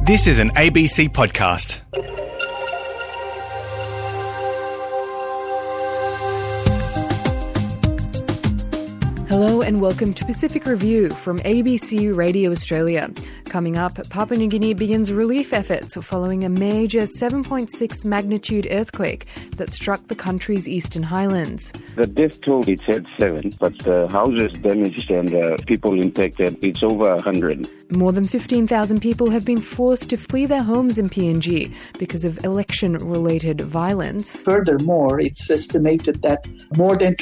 This is an ABC podcast. Hello and welcome to Pacific Review from ABC Radio Australia. Coming up, Papua New Guinea begins relief efforts following a major 7.6 magnitude earthquake that struck the country's eastern highlands. The death toll, it said 7, but the houses damaged and people impacted, it's over 100. More than 15,000 people have been forced to flee their homes in PNG because of election-related violence. Furthermore, it's estimated that more than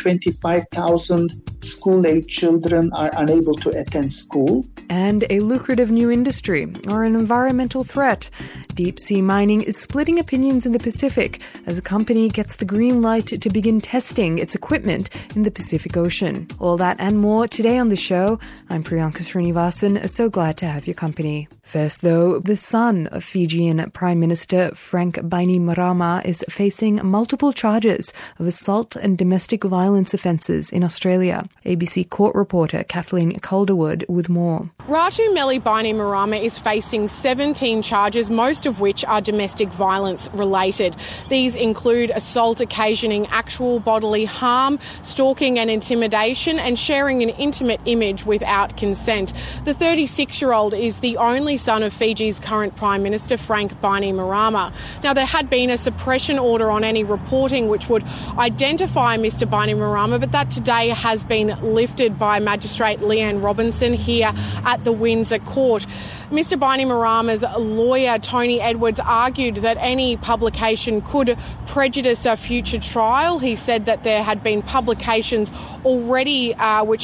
25,000 school-age children are unable to attend school. And a lucrative new industry, or an environmental threat. Deep-sea mining is splitting opinions in the Pacific as a company gets the green light to begin testing its equipment in the Pacific Ocean. All that and more today on the show. I'm Priyanka Srinivasan, so glad to have your company. First, though, the son of Fijian Prime Minister Frank Bainimarama is facing multiple charges of assault and domestic violence offences in Australia. ABC court reporter Kathleen Calderwood with more. Ratu Meli Bainimarama is facing 17 charges, most of which are domestic violence related. These include assault occasioning actual bodily harm, stalking and intimidation, and sharing an intimate image without consent. The 36-year-old is the only son of Fiji's current Prime Minister Frank Bainimarama. Now, there had been a suppression order on any reporting which would identify Mr Bainimarama, but that today has been lifted by Magistrate Leanne Robinson here at the Windsor Court. Mr Bainimarama's lawyer, Tony Edwards, argued that any publication could prejudice a future trial. He said that there had been publications already which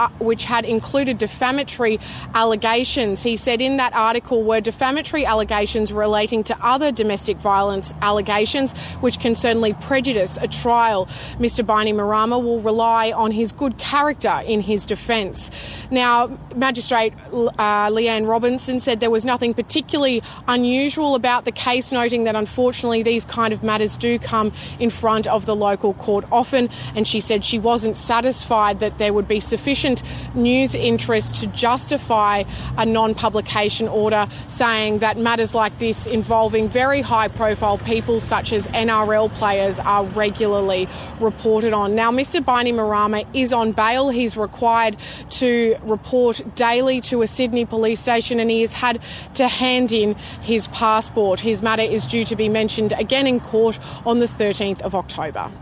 had included defamatory allegations. He said in that article were defamatory allegations relating to other domestic violence allegations, which can certainly prejudice a trial. Mr Bainimarama will rely on his good character in his defence. Now, Magistrate Leanne Robinson said there was nothing particularly unusual about the case, noting that unfortunately these kind of matters do come in front of the local court often, and she said she wasn't satisfied that there would be sufficient news interest to justify a non-publication order, saying that matters like this involving very high-profile people such as NRL players are regularly reported on. Now, Mr Bainimarama is on bail. He's required to report daily to a Sydney police station, and he has had to hand in his passport. His matter is due to be mentioned again in court on the 13th of October.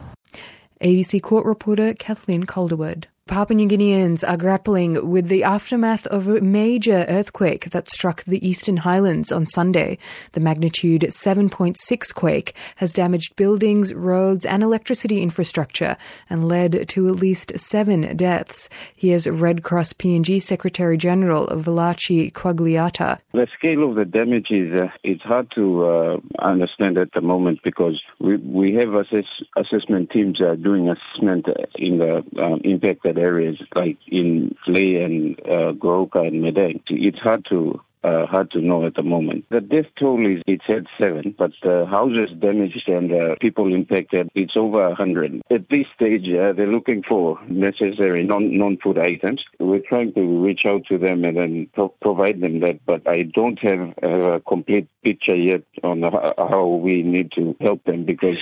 ABC court reporter Kathleen Calderwood. Papua New Guineans are grappling with the aftermath of a major earthquake that struck the Eastern Highlands on Sunday. The magnitude 7.6 quake has damaged buildings, roads and electricity infrastructure and led to at least 7 deaths. Here's Red Cross PNG Secretary-General Valachi Quagliata. The scale of the damage is it's hard to understand at the moment because we have assessment teams doing assessment in the impacted areas like in Lae and Goroka and Madang. It's hard to know at the moment. The death toll is, it said 7, but the houses damaged and people impacted, it's over 100. At this stage, they're looking for necessary non-food items. We're trying to reach out to them and then provide them that, but I don't have a complete picture yet on how we need to help them because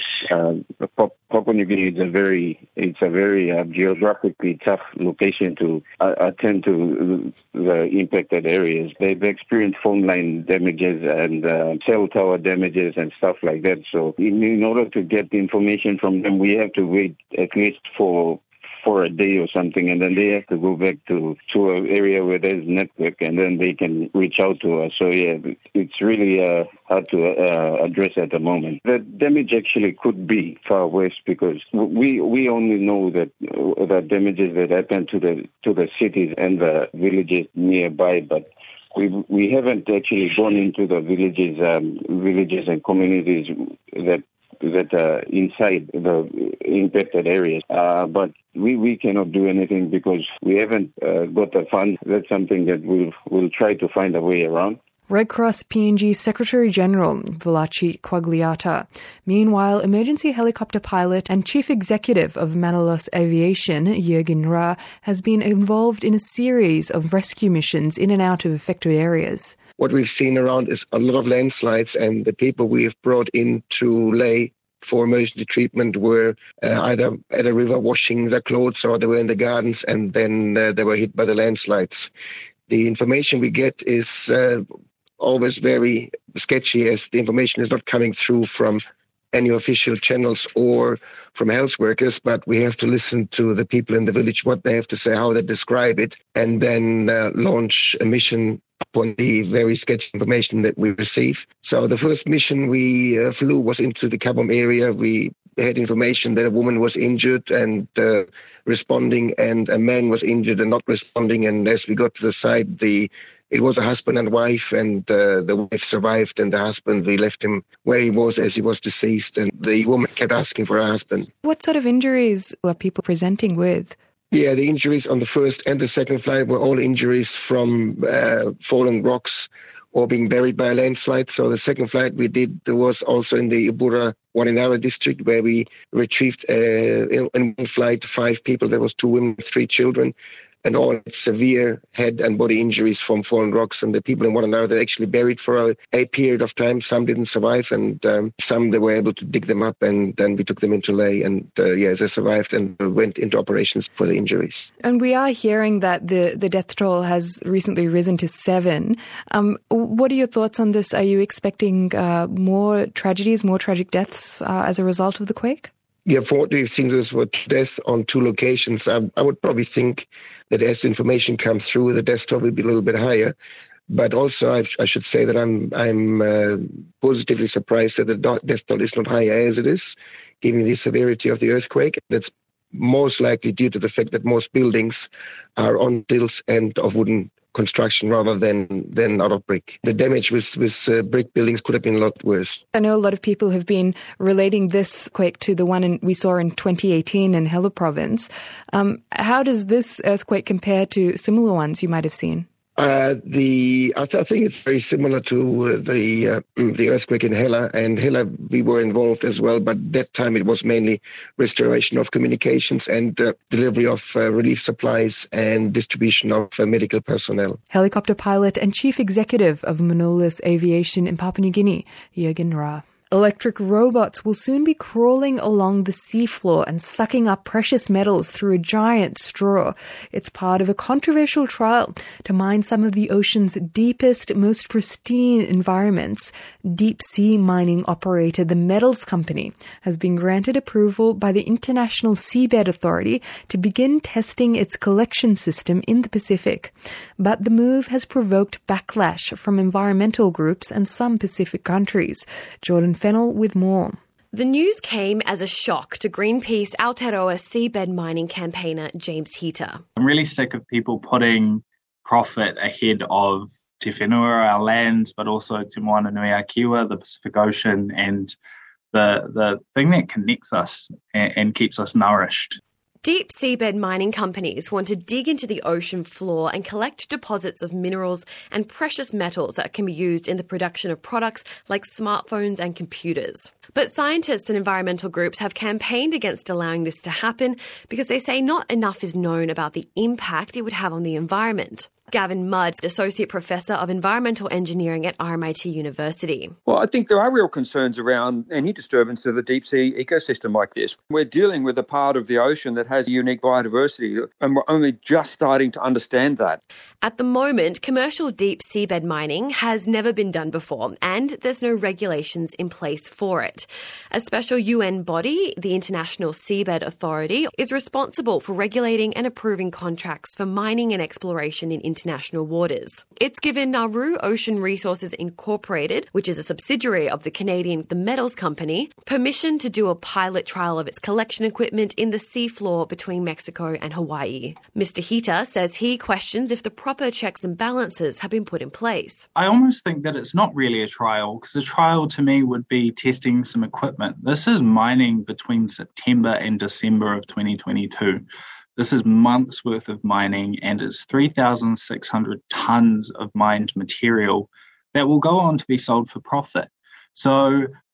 Papua New Guinea is a very geographically tough location to attend to the impacted areas. They've experienced phone line damages and cell tower damages and stuff like that. So in order to get information from them, we have to wait at least for a day or something, and then they have to go back to an area where there's network, and then they can reach out to us. So yeah, it's really hard to address at the moment. The damage actually could be far west because we only know that the damages that happen to the cities and the villages nearby, but we haven't actually gone into the villages and communities that are inside the impacted areas. But we cannot do anything because we haven't got the funds. That's something that we'll try to find a way around. Red Cross PNG Secretary-General Valachi Quagliata. Meanwhile, emergency helicopter pilot and chief executive of Manalos Aviation, Jürgen Ra, has been involved in a series of rescue missions in and out of affected areas. what we've seen around is a lot of landslides, and the people we have brought in to lay for emergency treatment were either at a river washing their clothes or they were in the gardens, and then they were hit by the landslides. The information we get is always very sketchy, as the information is not coming through from any official channels or from health workers, but we have to listen to the people in the village, what they have to say, how they describe it, and then launch a mission upon the very sketchy information that we receive. So the first mission we flew was into the Kabom area. We had information that a woman was injured and responding, and a man was injured and not responding. And as we got to the site, it was a husband and wife, and the wife survived, and the husband, we left him where he was as he was deceased, and the woman kept asking for her husband. What sort of injuries were people presenting with? Yeah, the injuries on the first and the second flight were all injuries from fallen rocks or being buried by a landslide. So the second flight we did was also in the Ubura Waninara district, where we retrieved in one flight 5 people. There was 2 women, 3 children, and all had severe head and body injuries from fallen rocks. And the people in Waninara, they actually buried for a period of time. Some didn't survive, and some they were able to dig them up, and then we took them into lay. And they survived and went into operations for the injuries. And we are hearing that the death toll has recently risen to 7. What are your thoughts on this? Are you expecting more tragedies, more tragic deaths as a result of the quake? Yeah, from what we've seen, this was death on 2 locations. I would probably think that as information comes through, the death toll will be a little bit higher. But also, I should say that I'm positively surprised that the death toll is not higher as it is, given the severity of the earthquake. That's most likely due to the fact that most buildings are on stilts and of wooden construction rather than out of brick. The damage with brick buildings could have been a lot worse. I know a lot of people have been relating this quake to the one we saw in 2018 in Hela province. How does this earthquake compare to similar ones you might have seen? I think it's very similar to the earthquake in Hela. And Hela, we were involved as well, but that time it was mainly restoration of communications and delivery of relief supplies and distribution of medical personnel. Helicopter pilot and chief executive of Manolis Aviation in Papua New Guinea, Jürgen Ra. Electric robots will soon be crawling along the seafloor and sucking up precious metals through a giant straw. It's part of a controversial trial to mine some of the ocean's deepest, most pristine environments. Deep sea mining operator The Metals Company has been granted approval by the International Seabed Authority to begin testing its collection system in the Pacific. But the move has provoked backlash from environmental groups and some Pacific countries. Jordan Fennell with more. The news came as a shock to Greenpeace Aotearoa seabed mining campaigner James Heater. I'm really sick of people putting profit ahead of Te Whenua, our lands, but also Te Moana Nui a Kiwa, the Pacific Ocean, and the thing that connects us and keeps us nourished. Deep seabed mining companies want to dig into the ocean floor and collect deposits of minerals and precious metals that can be used in the production of products like smartphones and computers. But scientists and environmental groups have campaigned against allowing this to happen because they say not enough is known about the impact it would have on the environment. Gavin Mudd, Associate Professor of Environmental Engineering at RMIT University. Well, I think there are real concerns around any disturbance of the deep sea ecosystem like this. We're dealing with a part of the ocean that has unique biodiversity, and we're only just starting to understand that. At the moment, commercial deep seabed mining has never been done before, and there's no regulations in place for it. A special UN body, the International Seabed Authority, is responsible for regulating and approving contracts for mining and exploration in international waters. It's given Nauru Ocean Resources Incorporated, which is a subsidiary of the Canadian The Metals Company, permission to do a pilot trial of its collection equipment in the seafloor between Mexico and Hawaii. Mr. Heater says he questions if the proper checks and balances have been put in place. I almost think that it's not really a trial, because a trial to me would be testing some equipment. This is mining between September and December of 2022. This is months worth of mining, and it's 3,600 tonnes of mined material that will go on to be sold for profit. So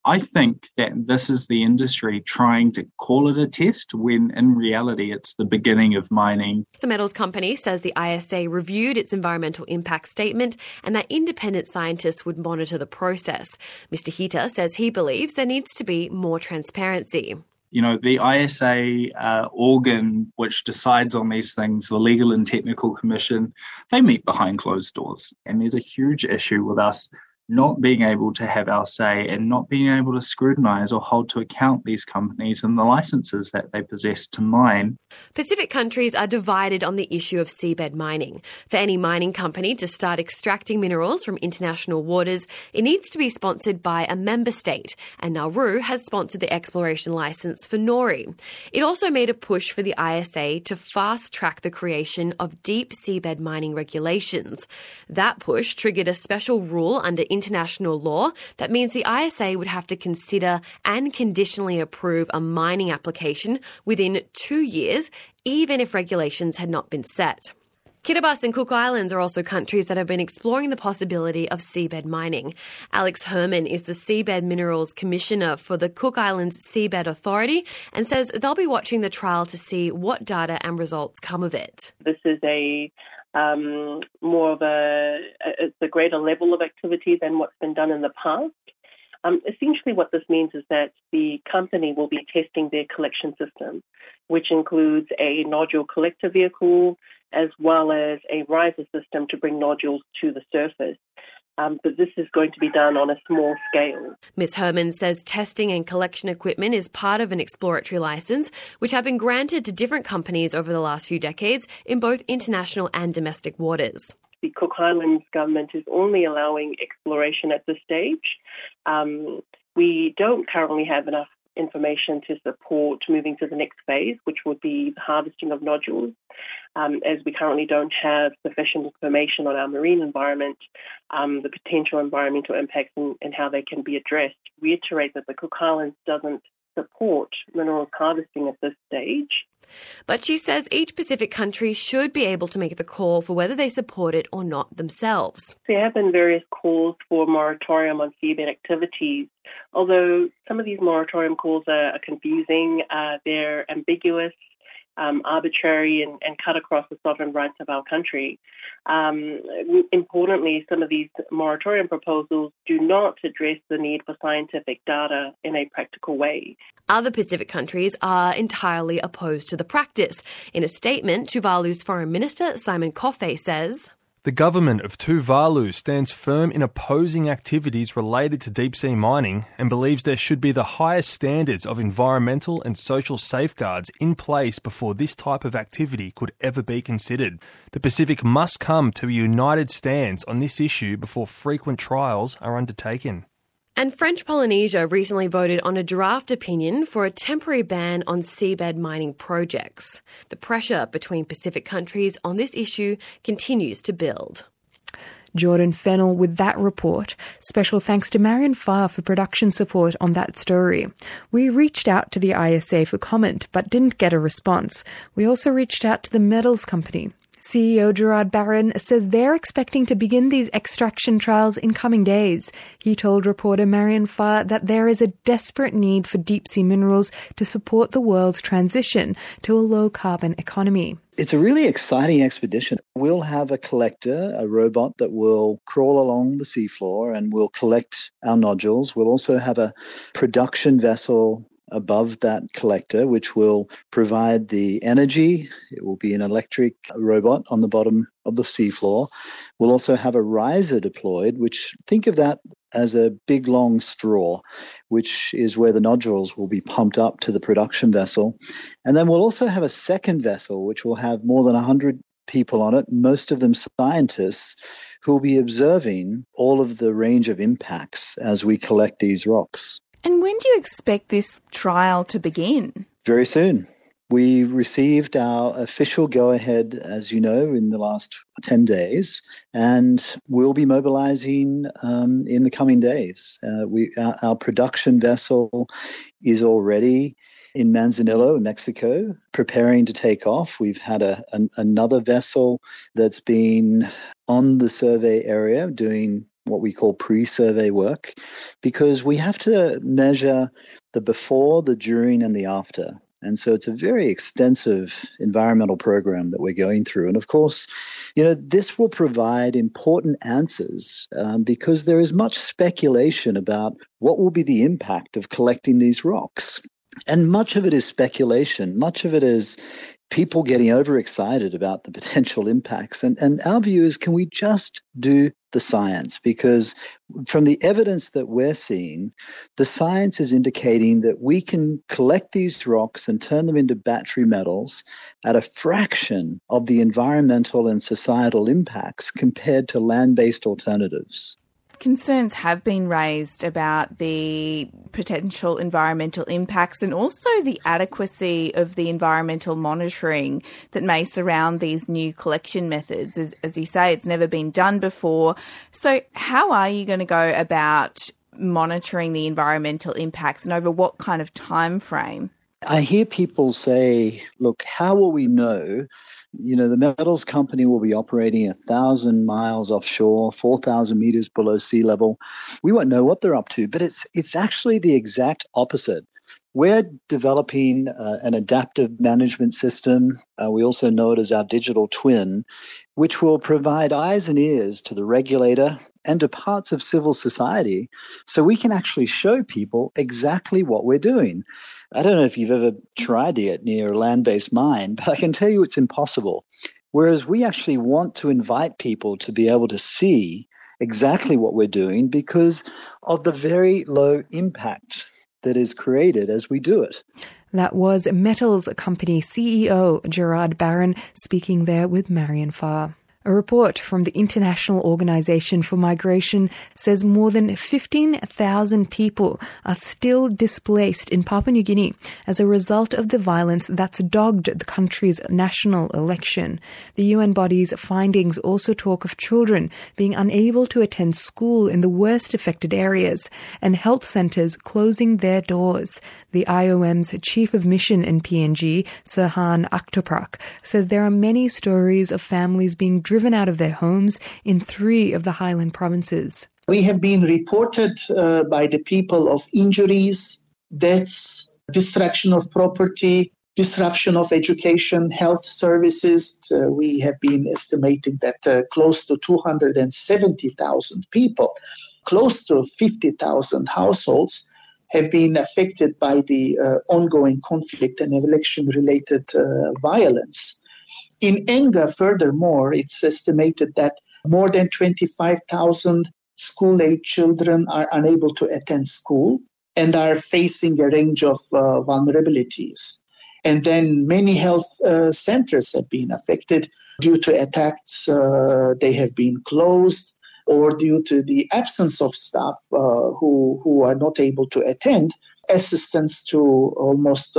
I think that this is the industry trying to call it a test when in reality it's the beginning of mining. The metals company says the ISA reviewed its environmental impact statement and that independent scientists would monitor the process. Mr. Hita says he believes there needs to be more transparency. The ISA organ which decides on these things, the Legal and Technical Commission, they meet behind closed doors. And there's a huge issue with us not being able to have our say and not being able to scrutinise or hold to account these companies and the licences that they possess to mine. Pacific countries are divided on the issue of seabed mining. For any mining company to start extracting minerals from international waters, it needs to be sponsored by a member state, and Nauru has sponsored the exploration licence for Nori. It also made a push for the ISA to fast-track the creation of deep seabed mining regulations. That push triggered a special rule under international law that means the ISA would have to consider and conditionally approve a mining application within 2 years, even if regulations had not been set. Kiribati and Cook Islands are also countries that have been exploring the possibility of seabed mining. Alex Herman is the Seabed Minerals Commissioner for the Cook Islands Seabed Authority and says they'll be watching the trial to see what data and results come of it. This is it's a greater level of activity than what's been done in the past. Essentially what this means is that the company will be testing their collection system, which includes a nodule collector vehicle as well as a riser system to bring nodules to the surface. But this is going to be done on a small scale. Ms. Herman says testing and collection equipment is part of an exploratory licence, which have been granted to different companies over the last few decades in both international and domestic waters. The Cook Islands government is only allowing exploration at this stage. We don't currently have enough information to support moving to the next phase, which would be the harvesting of nodules. As we currently don't have sufficient information on our marine environment, the potential environmental impacts and how they can be addressed. Reiterate that the Cook Islands doesn't support minerals harvesting at this stage. But she says each Pacific country should be able to make the call for whether they support it or not themselves. There have been various calls for moratorium on seabed activities, although some of these moratorium calls are confusing, they're ambiguous, arbitrary and cut across the sovereign rights of our country. Importantly, some of these moratorium proposals do not address the need for scientific data in a practical way. Other Pacific countries are entirely opposed to the practice. In a statement, Tuvalu's Foreign Minister Simon Coffey says, "The government of Tuvalu stands firm in opposing activities related to deep-sea mining and believes there should be the highest standards of environmental and social safeguards in place before this type of activity could ever be considered. The Pacific must come to a united stance on this issue before frequent trials are undertaken." And French Polynesia recently voted on a draft opinion for a temporary ban on seabed mining projects. The pressure between Pacific countries on this issue continues to build. Jordan Fennell with that report. Special thanks to Marion Farr for production support on that story. We reached out to the ISA for comment but didn't get a response. We also reached out to the metals company. CEO Gerard Barron says they're expecting to begin these extraction trials in coming days. He told reporter Marion Farr that there is a desperate need for deep-sea minerals to support the world's transition to a low-carbon economy. It's a really exciting expedition. We'll have a collector, a robot that will crawl along the seafloor and will collect our nodules. We'll also have a production vessel above that collector, which will provide the energy. It will be an electric robot on the bottom of the seafloor. We'll also have a riser deployed, which think of that as a big long straw, which is where the nodules will be pumped up to the production vessel. And then we'll also have a second vessel, which will have more than 100 people on it, most of them scientists, who will be observing all of the range of impacts as we collect these rocks. And when do you expect this trial to begin? Very soon. We received our official go-ahead, as you know, in the last 10 days, and we'll be mobilizing in the coming days. Our production vessel is already in Manzanillo, Mexico, preparing to take off. We've had another vessel that's been on the survey area doing what we call pre-survey work, because we have to measure the before, the during, and the after. And so it's a very extensive environmental program that we're going through. And of course, this will provide important answers because there is much speculation about what will be the impact of collecting these rocks. And much of it is speculation. Much of it is people getting overexcited about the potential impacts. And our view is, can we just do the science? Because from the evidence that we're seeing, the science is indicating that we can collect these rocks and turn them into battery metals at a fraction of the environmental and societal impacts compared to land-based alternatives. Concerns have been raised about the potential environmental impacts and also the adequacy of the environmental monitoring that may surround these new collection methods. As you say, it's never been done before. So how are you going to go about monitoring the environmental impacts and over what kind of time frame? I hear people say, look, how will we know? The metals company will be operating 1,000 miles offshore, 4,000 meters below sea level. We won't know what they're up to, but it's actually the exact opposite. We're developing an adaptive management system. We also know it as our digital twin, which will provide eyes and ears to the regulator and to parts of civil society so we can actually show people exactly what we're doing. I don't know if you've ever tried it near a land-based mine, but I can tell you it's impossible. Whereas we actually want to invite people to be able to see exactly what we're doing because of the very low impact that is created as we do it. That was Metals Company CEO Gerard Barron speaking there with Marion Farr. A report from the International Organization for Migration says more than 15,000 people are still displaced in Papua New Guinea as a result of the violence that's dogged the country's national election. The UN body's findings also talk of children being unable to attend school in the worst affected areas and health centres closing their doors. The IOM's Chief of Mission in PNG, Serhan Aktoprak, says there are many stories of families being driven out of their homes in 3 of the highland provinces. We have been reported by the people of injuries, deaths, destruction of property, disruption of education, health services. We have been estimating that close to 270,000 people, close to 50,000 households have been affected by the ongoing conflict and election-related violence. In Enga, furthermore, it's estimated that more than 25,000 school-age children are unable to attend school and are facing a range of vulnerabilities. And then many health centers have been affected due to attacks. They have been closed, or due to the absence of staff who are not able to attend. Assistance to almost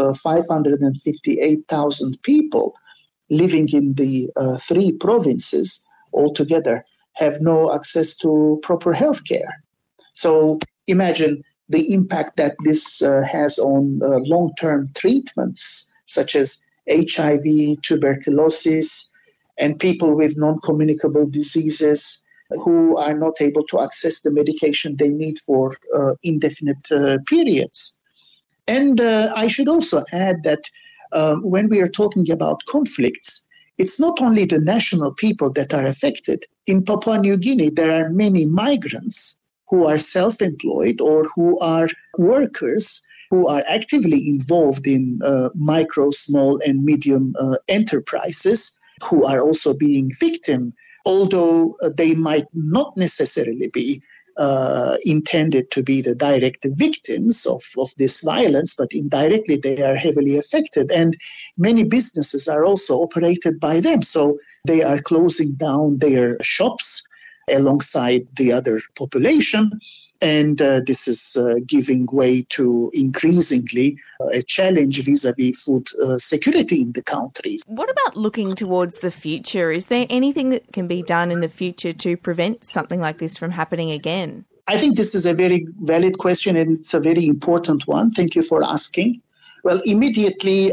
558,000 people living in the 3 provinces altogether have no access to proper health care. So imagine the impact that this has on long-term treatments such as HIV, tuberculosis, and people with non-communicable diseases who are not able to access the medication they need for indefinite periods. And I should also add that when we are talking about conflicts, it's not only the national people that are affected. In Papua New Guinea, there are many migrants who are self-employed or who are workers who are actively involved in micro, small, and medium enterprises who are also being victims, although they might not necessarily be intended to be the direct victims of this violence, but indirectly they are heavily affected. And many businesses are also operated by them. So they are closing down their shops alongside the other population. And this is giving way to increasingly a challenge vis-a-vis food security in the countries. What about looking towards the future? Is there anything that can be done in the future to prevent something like this from happening again? I think this is a very valid question, and it's a very important one. Thank you for asking. Well, immediately,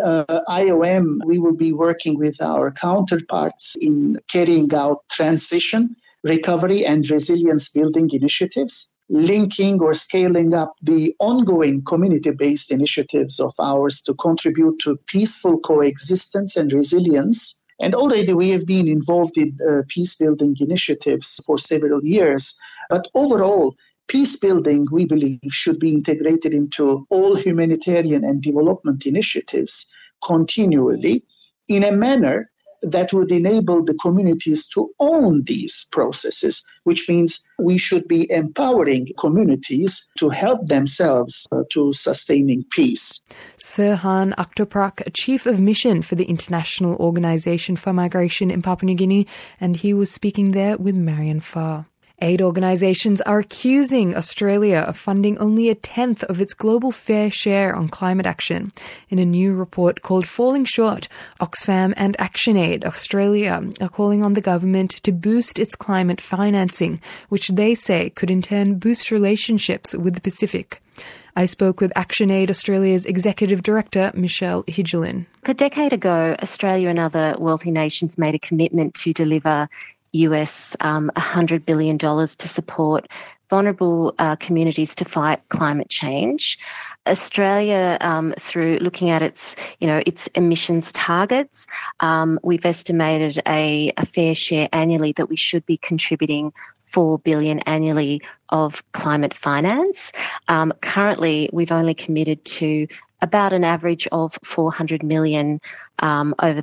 IOM, we will be working with our counterparts in carrying out transition recovery and resilience building initiatives, linking or scaling up the ongoing community-based initiatives of ours to contribute to peaceful coexistence and resilience. And already we have been involved in peace-building initiatives for several years. But overall, peace building, we believe, should be integrated into all humanitarian and development initiatives continually in a manner that would enable the communities to own these processes, which means we should be empowering communities to help themselves to sustaining peace. Serhan Aktoprak, Chief of Mission for the International Organization for Migration in Papua New Guinea, and he was speaking there with Marian Farr. Aid organisations are accusing Australia of funding only 1/10 of its global fair share on climate action. In a new report called Falling Short, Oxfam and ActionAid Australia are calling on the government to boost its climate financing, which they say could in turn boost relationships with the Pacific. I spoke with ActionAid Australia's Executive Director, Michelle Hidgelin. A decade ago, Australia and other wealthy nations made a commitment to deliver US $100 billion to support vulnerable communities to fight climate change. Australia, through looking at its emissions targets, we've estimated a fair share annually that we should be contributing $4 billion annually of climate finance. Currently, we've only committed to about an average of $400 million over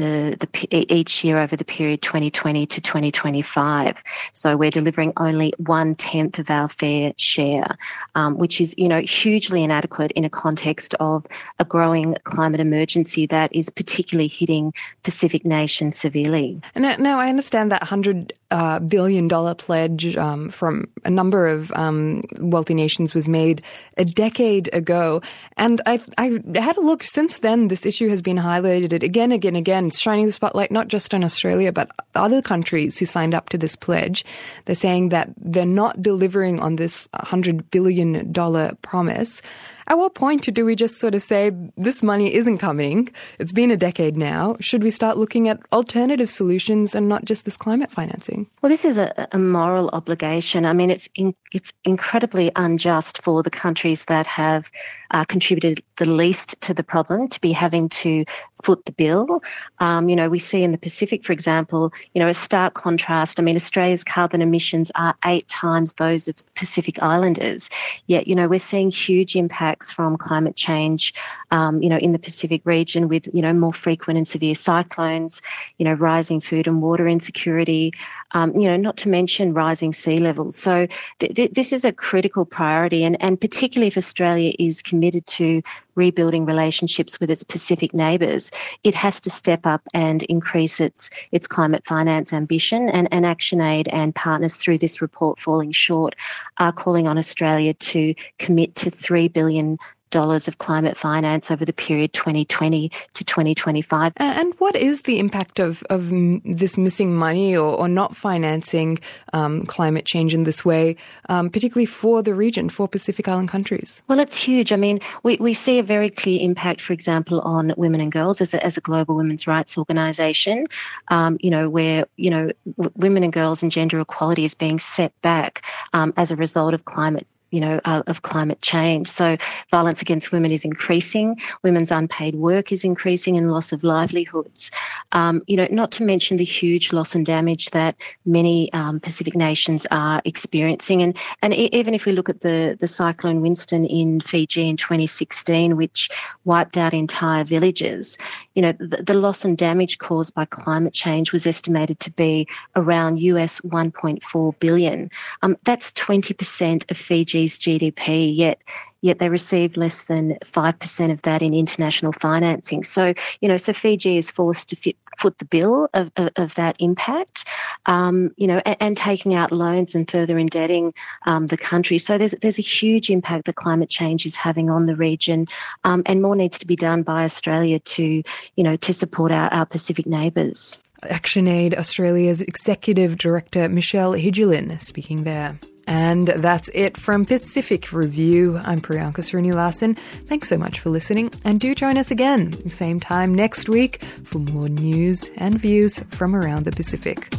each year over the period 2020 to 2025. So we're delivering only 1/10 of our fair share, which is, hugely inadequate in a context of a growing climate emergency that is particularly hitting Pacific nations severely. Now I understand that $100 billion pledge from a number of wealthy nations was made a decade ago. And I had a look. Since then, this issue has been highlighted again, shining the spotlight not just on Australia, but other countries who signed up to this pledge. They're saying that they're not delivering on this $100 billion promise. At what point do we just sort of say, this money isn't coming? It's been a decade now. Should we start looking at alternative solutions and not just this climate financing? Well, this is a moral obligation. I mean, it's incredibly unjust for the countries that have contributed the least to the problem to be having to foot the bill. We see in the Pacific, for example, a stark contrast. I mean, Australia's carbon emissions are 8 times those of Pacific Islanders. Yet, we're seeing huge impacts from climate change, in the Pacific region with, more frequent and severe cyclones, rising food and water insecurity, not to mention rising sea levels. So this is a critical priority, and particularly if Australia is committed to rebuilding relationships with its Pacific neighbours, it has to step up and increase its climate finance ambition. And ActionAid and partners through this report, Falling Short, are calling on Australia to commit to $3 billion of climate finance over the period 2020 to 2025. And what is the impact of this missing money or not financing climate change in this way, particularly for the region, for Pacific Island countries? Well, it's huge. I mean, we see a very clear impact, for example, on women and girls as a global women's rights organisation, where, women and girls and gender equality is being set back as a result of climate change. So violence against women is increasing, women's unpaid work is increasing, and loss of livelihoods. Not to mention the huge loss and damage that many Pacific nations are experiencing. And even if we look at the cyclone Winston in Fiji in 2016, which wiped out entire villages, the loss and damage caused by climate change was estimated to be around US $1.4 billion. That's 20% of Fiji's GDP, yet they receive less than 5% of that in international financing. So, so Fiji is forced to foot the bill of that impact, and taking out loans and further indebting the country. So there's a huge impact that climate change is having on the region, and more needs to be done by Australia to support our Pacific neighbours. ActionAid Australia's Executive Director, Michelle Hidgelin, speaking there. And that's it from Pacific Review. I'm Priyanka Srinivasan. Thanks so much for listening, and do join us again, same time next week, for more news and views from around the Pacific.